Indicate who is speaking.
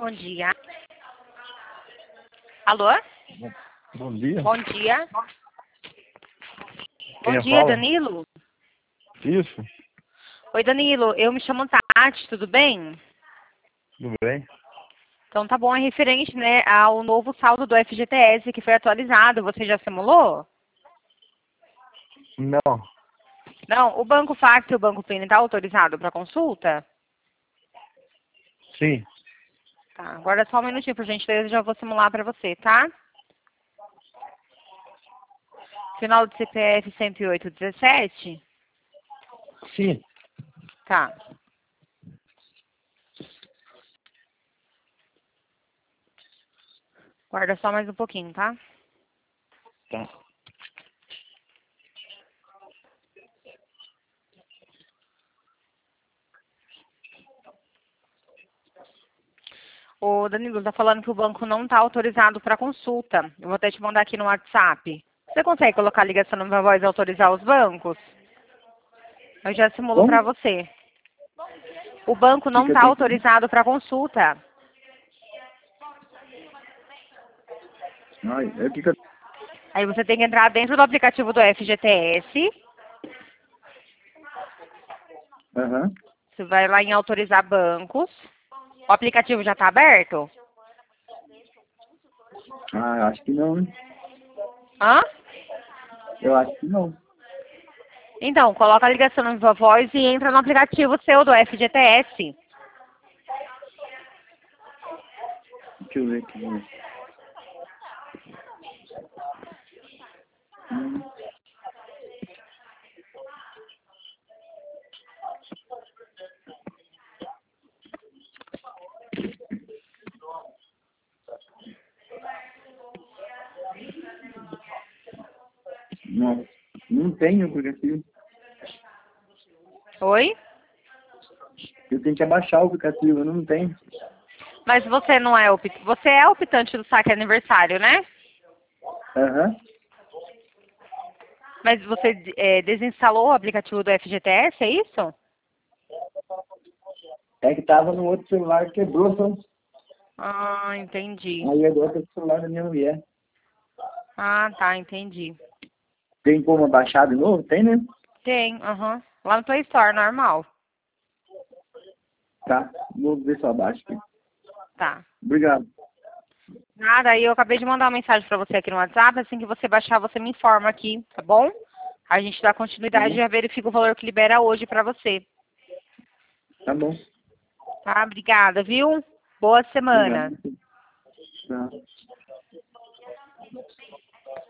Speaker 1: Bom dia. Alô?
Speaker 2: Bom dia.
Speaker 1: Bom dia.
Speaker 2: Quem
Speaker 1: Bom dia,
Speaker 2: fala?
Speaker 1: Danilo.
Speaker 2: Isso,
Speaker 1: Oi, Danilo. Eu me chamo Tati, tudo bem?
Speaker 2: tudo bem?
Speaker 1: Então tá bom, é referente, né, ao novo saldo do FGTS que foi atualizado. Você já simulou?
Speaker 2: Não,
Speaker 1: Não, o Banco Facto e o Banco Pleno está autorizado para consulta?
Speaker 2: sim,
Speaker 1: Tá, agora só um minutinho, por gentileza, eu já vou simular para você, tá? Final do CPF 10817?
Speaker 2: sim.
Speaker 1: Tá. Guarda só mais um pouquinho, tá?
Speaker 2: Tá.
Speaker 1: O Danilo tá falando que o banco não está autorizado para consulta. Eu vou até te mandar aqui no WhatsApp. Você consegue colocar a ligação na minha voz e autorizar os bancos? Eu já simulo
Speaker 2: Como?
Speaker 1: para você. O banco
Speaker 2: Que
Speaker 1: não
Speaker 2: que eu
Speaker 1: está
Speaker 2: tenho que...
Speaker 1: autorizado para consulta.
Speaker 2: Ai, é o que que eu...
Speaker 1: Aí você tem que entrar dentro do aplicativo do FGTS.
Speaker 2: Aham.
Speaker 1: Você vai lá em autorizar bancos. O aplicativo já está aberto?
Speaker 2: Ah, acho que não, hein?
Speaker 1: Hã?
Speaker 2: Eu acho que não.
Speaker 1: Então, coloca a ligação na sua voz e entra no aplicativo seu do FGTS.
Speaker 2: Deixa eu ver aqui. Hum, não, não tenho aplicativo.
Speaker 1: Oi?
Speaker 2: Eu tenho que abaixar o aplicativo, eu não tenho.
Speaker 1: Mas você não é você é optante do saque aniversário, né?
Speaker 2: Aham.
Speaker 1: Mas você desinstalou o aplicativo do FGTS, é isso?
Speaker 2: É que tava no outro celular, quebrou, sabe?
Speaker 1: Ah, entendi.
Speaker 2: Aí é do outro celular da minha mulher.
Speaker 1: Ah, tá, entendi.
Speaker 2: Tem como abaixar de novo? Tem, né?
Speaker 1: Tem, aham. Lá no Play Store, normal.
Speaker 2: Tá, vou ver se eu abaixo aqui.
Speaker 1: Tá.
Speaker 2: Obrigado.
Speaker 1: Nada, aí eu acabei de mandar uma mensagem pra você aqui no WhatsApp, assim que você baixar, você me informa aqui, tá bom? A gente dá
Speaker 2: Tá
Speaker 1: continuidade e
Speaker 2: bom.
Speaker 1: já verifica o valor que libera hoje pra você.
Speaker 2: Tá bom.
Speaker 1: Tá? Obrigada, viu? Boa
Speaker 2: Obrigado.
Speaker 1: semana.
Speaker 2: Tá.